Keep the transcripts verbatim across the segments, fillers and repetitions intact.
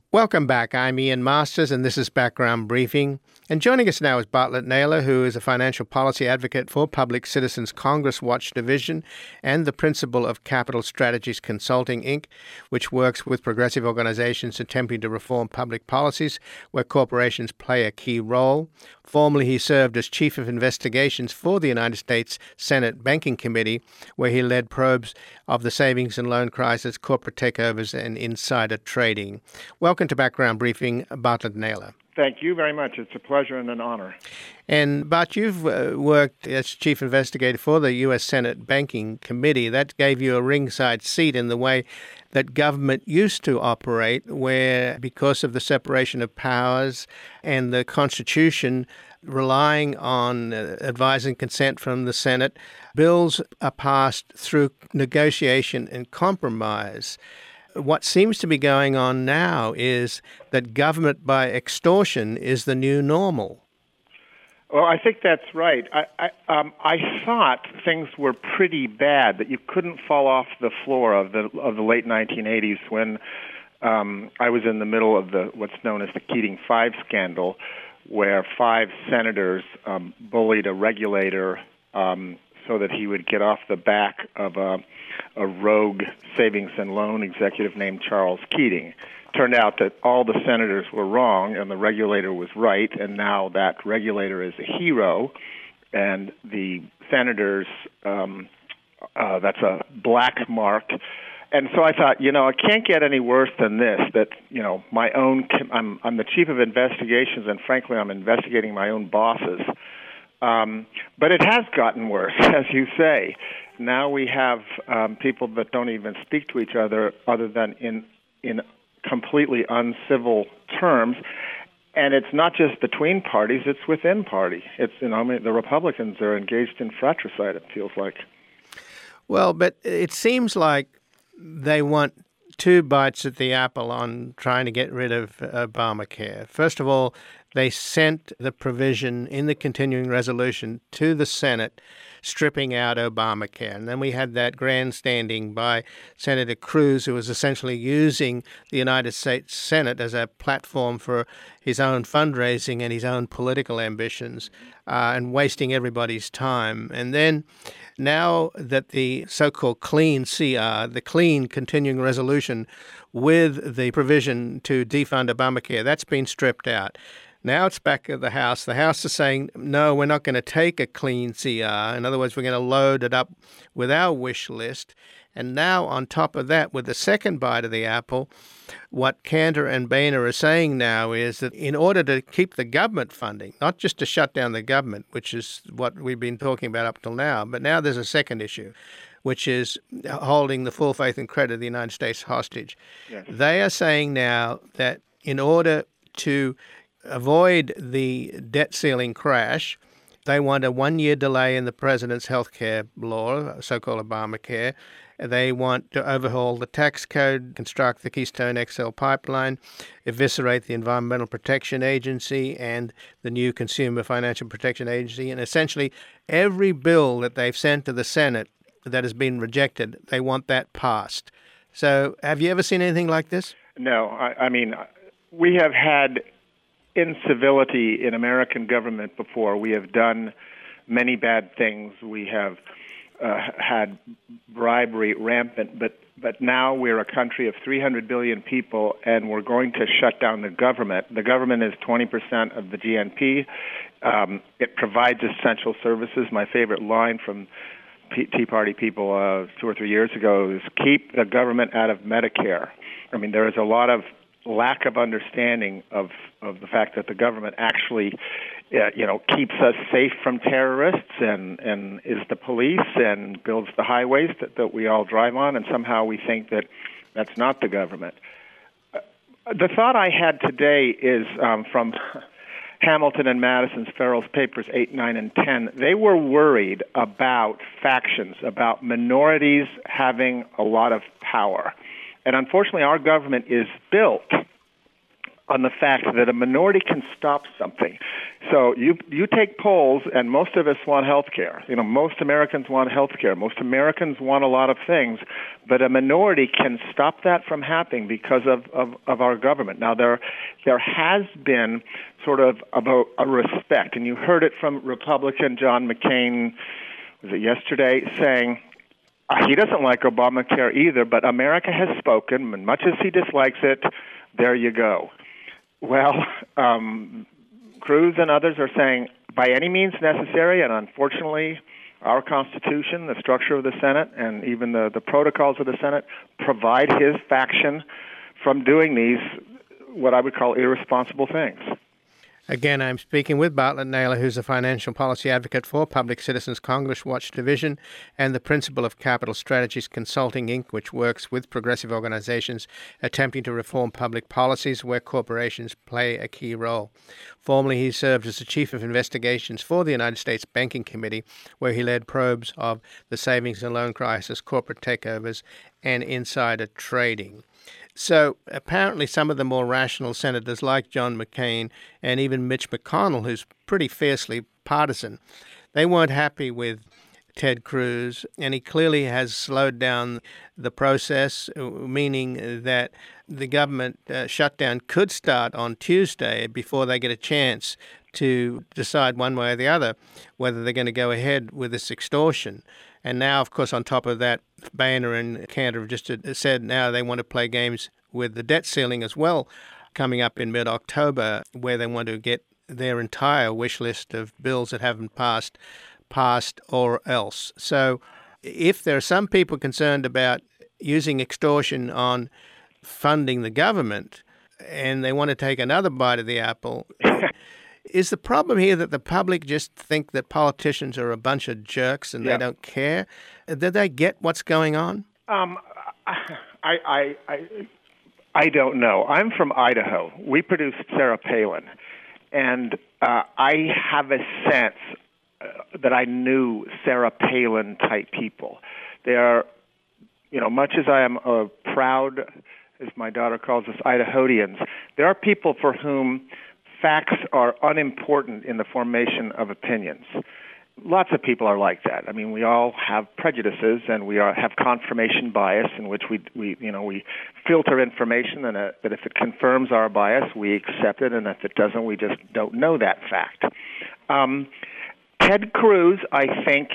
Welcome back. I'm Ian Masters, and this is Background Briefing. And joining us now is Bartlett Naylor, who is a financial policy advocate for Public Citizens Congress Watch Division and the principal of Capital Strategies Consulting, Incorporated, which works with progressive organizations attempting to reform public policies where corporations play a key role. Formerly, he served as Chief of Investigations for the United States Senate Banking Committee, where he led probes of the savings and loan crisis, corporate takeovers, and insider trading. Welcome to Background Briefing, Bartlett Naylor. Thank you very much. It's a pleasure and an honor. And Bart, you've uh, worked as chief investigator for the U S Senate Banking Committee. That gave you a ringside seat in the way that government used to operate, where because of the separation of powers and the Constitution relying on uh, advice and consent from the Senate, bills are passed through negotiation and compromise. What seems to be going on now is that government by extortion is the new normal. Well, I think that's right. I, I, um, I thought things were pretty bad, that you couldn't fall off the floor of the of the late nineteen eighties when um, I was in the middle of the what's known as the Keating Five scandal, where five senators um, bullied a regulator um, so that he would get off the back of a, a rogue savings and loan executive named Charles Keating. Turned out that all the senators were wrong and the regulator was right, and now that regulator is a hero, and the senators, um, uh, that's a black mark. And so I thought, you know, it can't get any worse than this, that, you know, my own, I'm, I'm the chief of investigations, and frankly, I'm investigating my own bosses. Um, but it has gotten worse, as you say. Now we have um, people that don't even speak to each other other than in in completely uncivil terms. And it's not just between parties, it's within party. It's, you know, I mean, the Republicans are engaged in fratricide, it feels like. Well, but it seems like they want two bites at the apple on trying to get rid of Obamacare. First of all, they sent the provision in the continuing resolution to the Senate stripping out Obamacare. And then we had that grandstanding by Senator Cruz, who was essentially using the United States Senate as a platform for his own fundraising and his own political ambitions, uh, and wasting everybody's time. And then now that the so-called clean C R, the clean continuing resolution with the provision to defund Obamacare, that's been stripped out. Now it's back at the House. The House is saying, no, we're not going to take a clean C R. In other words, we're going to load it up with our wish list. And now on top of that, with the second bite of the apple, what Cantor and Boehner are saying now is that in order to keep the government funding, not just to shut down the government, which is what we've been talking about up till now, but now there's a second issue, which is holding the full faith and credit of the United States hostage. Yes. They are saying now that in order to avoid the debt ceiling crash, they want a one-year delay in the president's health care law, so-called Obamacare. They want to overhaul the tax code, construct the Keystone X L pipeline, eviscerate the Environmental Protection Agency and the new Consumer Financial Protection Agency. And essentially, every bill that they've sent to the Senate that has been rejected, they want that passed. So have you ever seen anything like this? No. I, I mean, we have had incivility in American government before. We have done many bad things. We have uh, had bribery rampant, but but now we're a country of three hundred billion people, and we're going to shut down the government. The government is twenty percent of the G N P. Um, it provides essential services. My favorite line from P- Tea Party people uh, two or three years ago is, keep the government out of Medicare. I mean, there is a lot of lack of understanding of, of the fact that the government actually, uh, you know, keeps us safe from terrorists and, and is the police and builds the highways that, that we all drive on, and somehow we think that that's not the government. Uh, the thought I had today is um, from Hamilton and Madison's Farrell's papers eight, nine, and ten. They were worried about factions, about minorities having a lot of power. And unfortunately, our government is built on the fact that a minority can stop something. So you you take polls, and most of us want health care. You know, most Americans want health care. Most Americans want a lot of things, but a minority can stop that from happening because of, of, of our government. Now, there there has been sort of a, a respect, and you heard it from Republican John McCain, was it yesterday, saying, uh, he doesn't like Obamacare either, but America has spoken, and much as he dislikes it, there you go. Well, um, Cruz and others are saying, by any means necessary, and unfortunately, our Constitution, the structure of the Senate, and even the, the protocols of the Senate provide his faction from doing these, what I would call irresponsible things. Again, I'm speaking with Bartlett Naylor, who's a financial policy advocate for Public Citizens Congress Watch Division and the principal of Capital Strategies Consulting, Incorporated, which works with progressive organizations attempting to reform public policies where corporations play a key role. Formerly, he served as the chief of investigations for the United States Banking Committee, where he led probes of the savings and loan crisis, corporate takeovers, and insider trading. So apparently some of the more rational senators like John McCain and even Mitch McConnell, who's pretty fiercely partisan, they weren't happy with Ted Cruz, and he clearly has slowed down the process, meaning that the government uh, shutdown could start on Tuesday before they get a chance to decide one way or the other whether they're going to go ahead with this extortion. And now, of course, on top of that, Boehner and Cantor have just said now they want to play games with the debt ceiling as well, coming up in mid-October, where they want to get their entire wish list of bills that haven't passed, passed or else. So if there are some people concerned about using extortion on funding the government and they want to take another bite of the apple, is the problem here that the public just think that politicians are a bunch of jerks and yeah. they don't care? Did they get what's going on? Um, I, I, I, I don't know. I'm from Idaho. We produced Sarah Palin, and uh, I have a sense uh, that I knew Sarah Palin type people. They are, you know, much as I am a proud, as my daughter calls us, Idahoians, there are people for whom facts are unimportant in the formation of opinions. Lots of people are like that. I mean, we all have prejudices, and we are, have confirmation bias, in which we, we, you know, we filter information, and uh, that if it confirms our bias, we accept it, and if it doesn't, we just don't know that fact. Um, Ted Cruz, I think,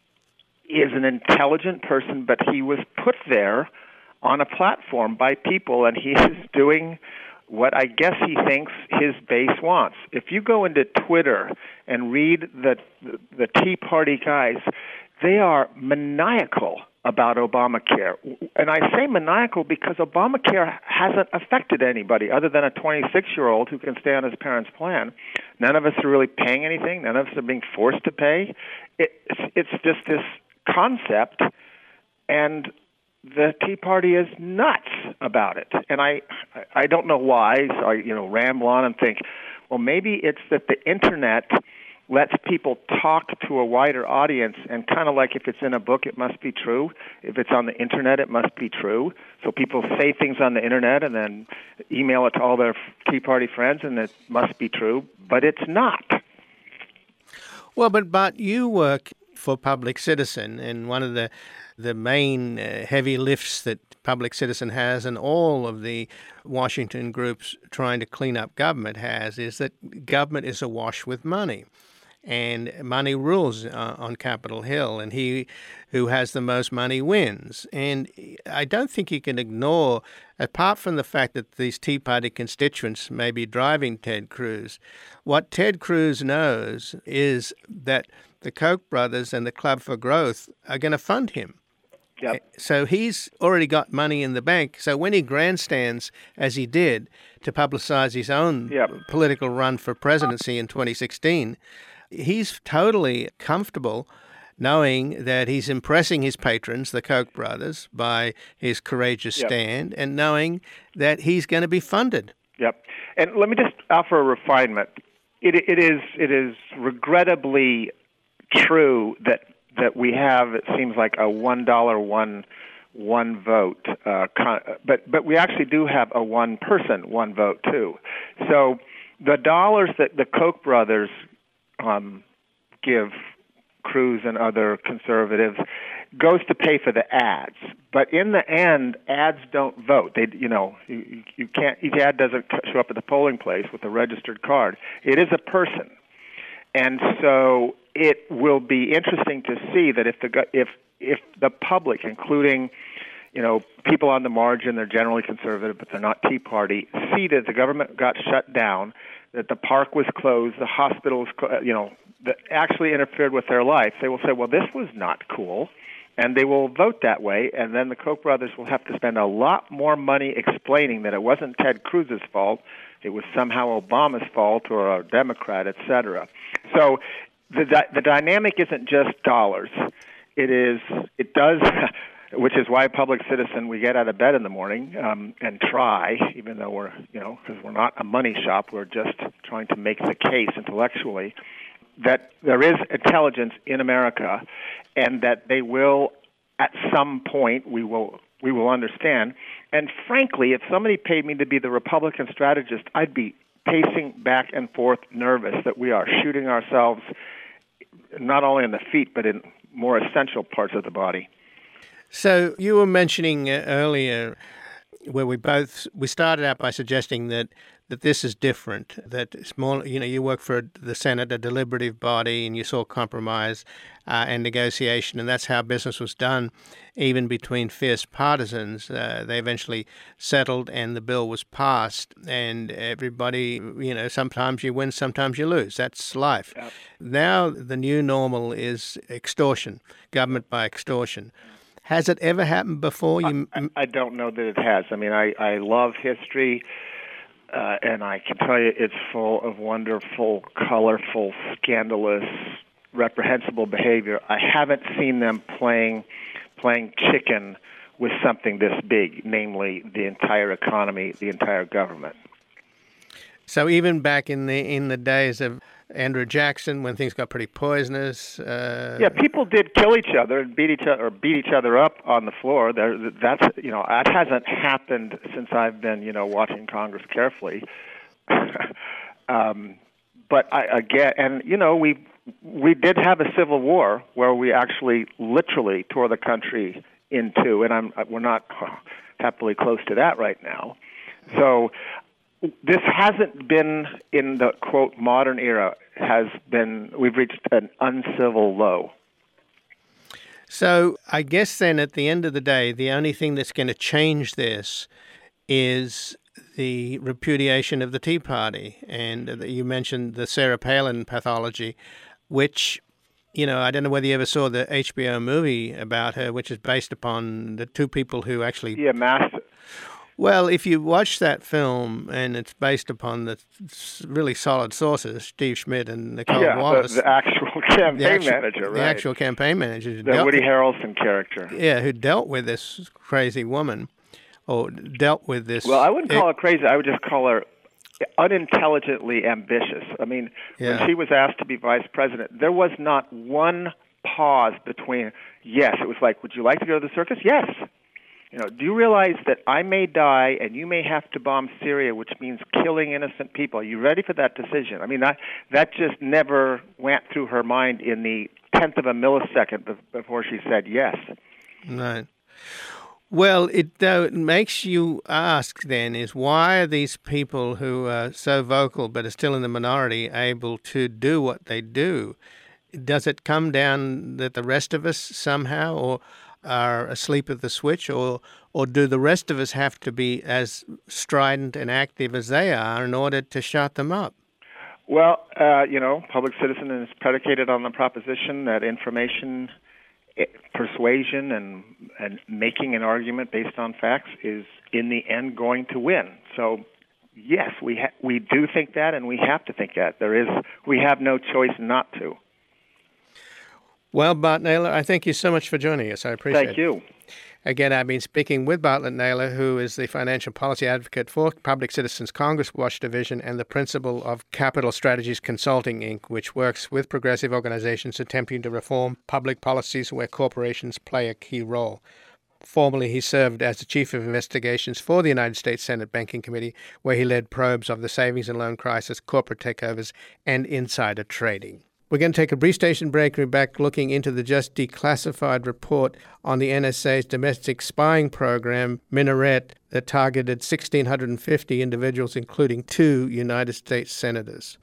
is an intelligent person, but he was put there on a platform by people, and he is doing what I guess he thinks his base wants. If you go into Twitter and read the, the the Tea Party guys, they are maniacal about Obamacare. And I say maniacal because Obamacare hasn't affected anybody other than a twenty-six-year-old who can stay on his parents' plan. None of us are really paying anything. None of us are being forced to pay. It, it's, it's just this concept, and the Tea Party is nuts about it, and I, I don't know why. So I, you know, ramble on and think, well, maybe it's that the internet lets people talk to a wider audience, and kind of like if it's in a book, it must be true. If it's on the internet, it must be true. So people say things on the internet and then email it to all their Tea Party friends, and it must be true, but it's not. Well, but but you work for Public Citizen, and one of the the main uh, heavy lifts that Public Citizen has, and all of the Washington groups trying to clean up government has, is that government is awash with money. And money rules uh, on Capitol Hill, and he who has the most money wins. And I don't think you can ignore, apart from the fact that these Tea Party constituents may be driving Ted Cruz, what Ted Cruz knows is that the Koch brothers and the Club for Growth are going to fund him. Yep. So he's already got money in the bank. So when he grandstands, as he did, to publicize his own yep. political run for presidency in twenty sixteen, he's totally comfortable knowing that he's impressing his patrons, the Koch brothers, by his courageous yep. stand, and knowing that he's going to be funded. Yep. And let me just offer a refinement. It, it is it is regrettably true that that we have, it seems like, a one dollar one one vote. Uh, con- but but we actually do have a one person, one vote too. So the dollars that the Koch brothers um, give Cruz and other conservatives goes to pay for the ads. But in the end, ads don't vote. They, you know, you, you can't. Each ad doesn't show up at the polling place with a registered card. It is a person, and so it will be interesting to see that if the if if the public, including, you know, people on the margin, they're generally conservative, but they're not Tea Party, see that the government got shut down, that the park was closed, the hospitals, you know, that actually interfered with their life, they will say, well, this was not cool, and they will vote that way, and then the Koch brothers will have to spend a lot more money explaining that it wasn't Ted Cruz's fault, it was somehow Obama's fault or a Democrat, et cetera. So the the dynamic isn't just dollars. It is, it does, which is why Public Citizen, we get out of bed in the morning um, and try, even though we're, you know, because we're not a money shop, we're just trying to make the case intellectually that there is intelligence in America, and that they will, at some point, we will we will understand. And frankly, if somebody paid me to be the Republican strategist, I'd be pacing back and forth, nervous that we are shooting ourselves not only in the feet but in more essential parts of the body. So you were mentioning uh, earlier, where we both we started out by suggesting that. that this is different, that it's more, you know, you work for the Senate, a deliberative body, and you saw compromise uh, and negotiation, and that's how business was done, even between fierce partisans. Uh, they eventually settled, and the bill was passed, and everybody, you know, sometimes you win, sometimes you lose. That's life. Yep. Now the new normal is extortion, government by extortion. Has it ever happened before? You... I, I don't know that it has. I mean, I, I love history. Uh, and I can tell you it's full of wonderful, colorful, scandalous, reprehensible behavior. I haven't seen them playing playing chicken with something this big, namely the entire economy, the entire government. So even back in the in the days of Andrew Jackson, when things got pretty poisonous, uh... yeah, people did kill each other and beat each other or beat each other up on the floor. There, that's you know that hasn't happened since I've been you know watching Congress carefully. um, but I again, and you know we we did have a civil war where we actually literally tore the country in two, and I'm we're not happily close to that right now. So. This hasn't been in the, quote, modern era, has been, we've reached an uncivil low. So I guess then at the end of the day, the only thing that's going to change this is the repudiation of the Tea Party. And you mentioned the Sarah Palin pathology, which, you know, I don't know whether you ever saw the H B O movie about her, which is based upon the two people who actually... Yeah, master. Well, if you watch that film, and it's based upon the really solid sources, Steve Schmidt and Nicole yeah, Wallace. The, the actual campaign the actual, manager, right? The actual campaign manager. The Woody Harrelson character. Yeah, who dealt with this crazy woman, or dealt with this... Well, I wouldn't call her crazy. I would just call her unintelligently ambitious. I mean, yeah. when she was asked to be vice president, there was not one pause between, yes, it was like, would you like to go to the circus? Yes. You know, do you realize that I may die and you may have to bomb Syria, which means killing innocent people? Are you ready for that decision? I mean, that that just never went through her mind in the tenth of a millisecond before she said yes. Right. Well, it, though, it makes you ask then is why are these people who are so vocal but are still in the minority able to do what they do? Does it come down that the rest of us somehow or are asleep at the switch, or or do the rest of us have to be as strident and active as they are in order to shut them up? Well, uh, you know, Public Citizen is predicated on the proposition that information, persuasion, and and making an argument based on facts is in the end going to win. So, yes, we ha- we do think that, and we have to think that. There is we have no choice not to. Well, Bart Naylor, I thank you so much for joining us. I appreciate it. Thank you. Again, I've been speaking with Bartlett Naylor, who is the financial policy advocate for Public Citizen's Congress Watch Division and the principal of Capital Strategies Consulting, Incorporated, which works with progressive organizations attempting to reform public policies where corporations play a key role. Formerly, he served as the Chief of Investigations for the United States Senate Banking Committee, where he led probes of the savings and loan crisis, corporate takeovers, and insider trading. We're going to take a brief station break. We're back looking into the just declassified report on the N S A's domestic spying program, Minaret, that targeted one thousand six hundred fifty individuals, including two United States senators.